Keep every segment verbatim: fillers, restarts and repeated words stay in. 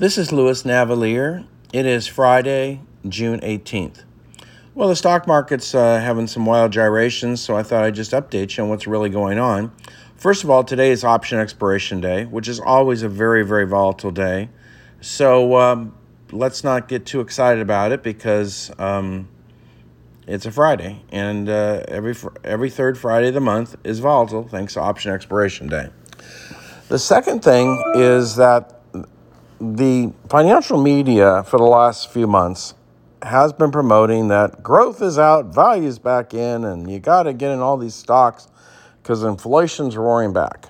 This is Louis Navalier. It is Friday, June eighteenth. Well, the stock market's uh, having some wild gyrations, so I thought I'd just update you on what's really going on. First of all, today is option expiration day, which is always a very, very volatile day. So um, let's not get too excited about it because um, it's a Friday, and uh, every every third Friday of the month is volatile thanks to option expiration day. The second thing is that the financial media for the last few months has been promoting that growth is out, value's back in, and you got to get in all these stocks because inflation's roaring back.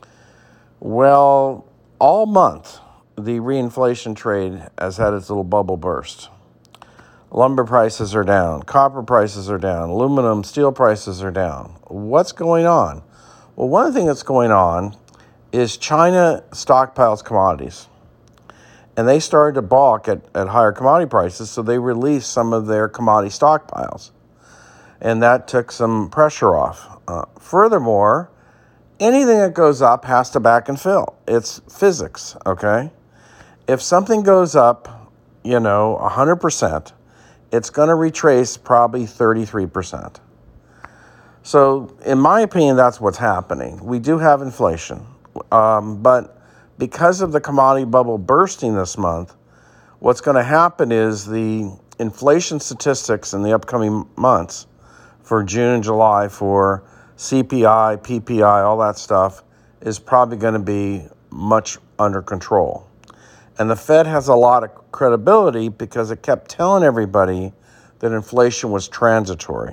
Well, all month, the reinflation trade has had its little bubble burst. Lumber prices are down, copper prices are down, aluminum, steel prices are down. What's going on? Well, one thing that's going on is China stockpiles commodities. And they started to balk at, at higher commodity prices, so they released some of their commodity stockpiles. And that took some pressure off. Uh, furthermore, anything that goes up has to back and fill. It's physics, okay? If something goes up, you know, one hundred percent, it's going to retrace probably thirty-three percent. So, in my opinion, that's what's happening. We do have inflation, um, but because of the commodity bubble bursting this month, what's going to happen is the inflation statistics in the upcoming months for June and July for C P I, P P I, all that stuff is probably going to be much under control. And the Fed has a lot of credibility because it kept telling everybody that inflation was transitory.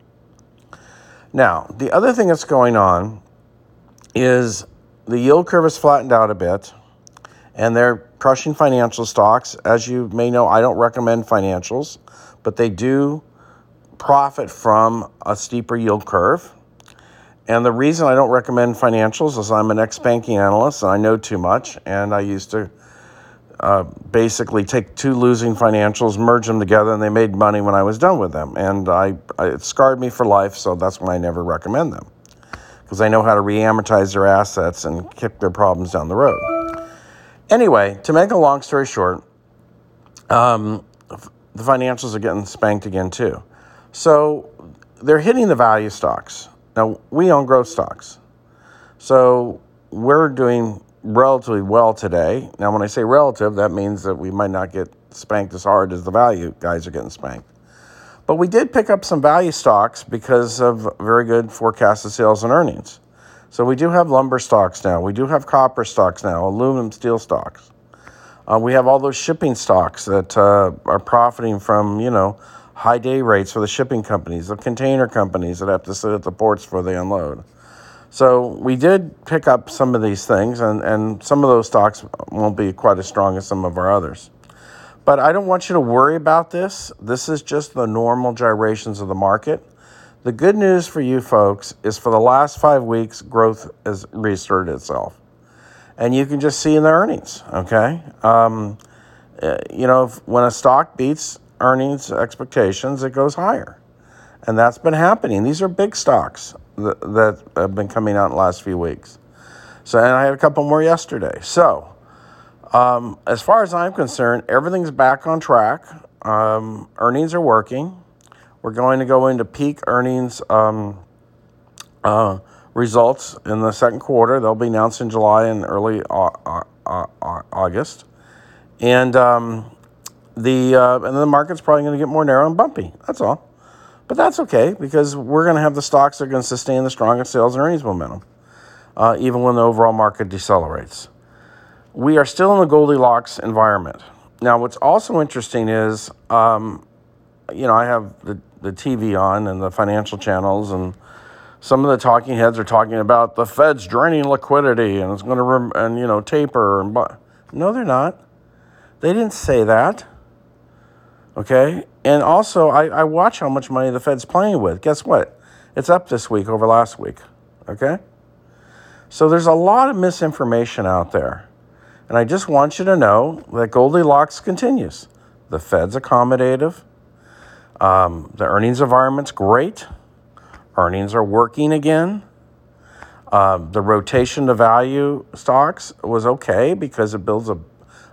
Now, the other thing that's going on is the yield curve has flattened out a bit, and they're crushing financial stocks. As you may know, I don't recommend financials, but they do profit from a steeper yield curve. And the reason I don't recommend financials is I'm an ex-banking analyst, and I know too much, and I used to uh, basically take two losing financials, merge them together, and they made money when I was done with them. And I, I it scarred me for life, so that's why I never recommend them, because I know how to re-amortize their assets and kick their problems down the road. Anyway, to make a long story short, um, the financials are getting spanked again too. So they're hitting the value stocks. Now, we own growth stocks. So we're doing relatively well today. Now, when I say relative, that means that we might not get spanked as hard as the value guys are getting spanked. But we did pick up some value stocks because of very good forecasted sales and earnings. So we do have lumber stocks now. We do have copper stocks now, aluminum, steel stocks. Uh, we have all those shipping stocks that uh, are profiting from, you know, high day rates for the shipping companies, the container companies that have to sit at the ports before they unload. So we did pick up some of these things, and, and some of those stocks won't be quite as strong as some of our others. But I don't want you to worry about this. This is just the normal gyrations of the market. The good news for you folks is for the last five weeks, growth has reasserted itself. And you can just see in the earnings, okay? Um, you know, if, when a stock beats earnings expectations, it goes higher. And that's been happening. These are big stocks that, that have been coming out in the last few weeks. So, and I had a couple more yesterday. So, Um, as far as I'm concerned, everything's back on track. Um, earnings are working. We're going to go into peak earnings um, uh, results in the second quarter. They'll be announced in July and early uh, uh, uh, August. And um, the uh, and then the market's probably going to get more narrow and bumpy. That's all. But that's okay, because we're going to have the stocks that are going to sustain the strongest sales and earnings momentum, uh, even when the overall market decelerates. We are still in the Goldilocks environment. Now, what's also interesting is, um, you know, I have the, the T V on and the financial channels, and some of the talking heads are talking about the Fed's draining liquidity and it's going to, rem- and you know, taper. And bu- no, they're not. They didn't say that. Okay? And also, I, I watch how much money the Fed's playing with. Guess what? It's up this week over last week. Okay? So there's a lot of misinformation out there. And I just want you to know that Goldilocks continues. The Fed's accommodative. Um, the earnings environment's great. Earnings are working again. Uh, the rotation to value stocks was okay because it builds a,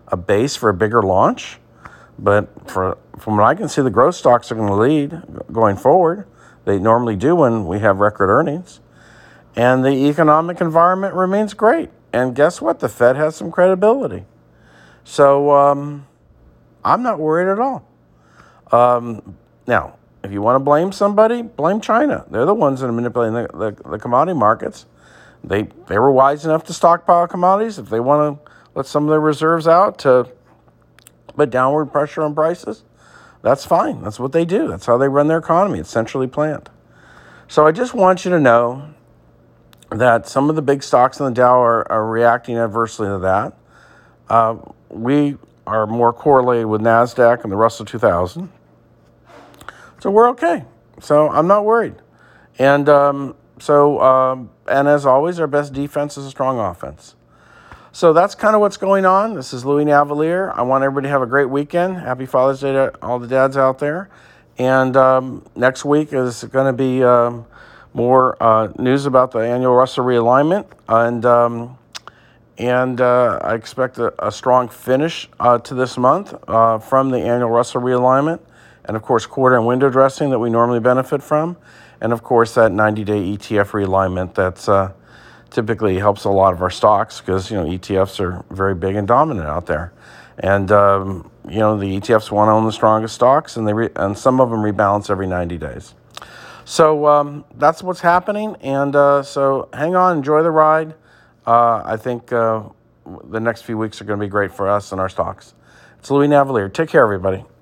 a base for a bigger launch. But for, from what I can see, the growth stocks are going to lead going forward. They normally do when we have record earnings. And the economic environment remains great. And guess what? The Fed has some credibility. So um, I'm not worried at all. Um, now, if you want to blame somebody, blame China. They're the ones that are manipulating the, the, the commodity markets. They they were wise enough to stockpile commodities. If they want to let some of their reserves out to put downward pressure on prices, that's fine. That's what they do. That's how they run their economy. It's centrally planned. So I just want you to know that some of the big stocks in the Dow are, are reacting adversely to that. Uh, we are more correlated with NASDAQ and the Russell two thousand. So we're okay. So I'm not worried. And um, so, um, and as always, our best defense is a strong offense. So that's kind of what's going on. This is Louis Navalier. I want everybody to have a great weekend. Happy Father's Day to all the dads out there. And um, next week is going to be um, more uh, news about the annual Russell realignment. And um, and uh, I expect a, a strong finish uh, to this month uh, from the annual Russell realignment. And, of course, quarter and window dressing that we normally benefit from. And, of course, that ninety-day E T F realignment that's uh, typically helps a lot of our stocks because, you know, E T Fs are very big and dominant out there. And, um, you know, the E T Fs want to own the strongest stocks, and they re- and some of them rebalance every ninety days. So um, that's what's happening. And uh, so hang on, enjoy the ride. Uh, I think uh, the next few weeks are going to be great for us and our stocks. It's Louis Navalier. Take care, everybody.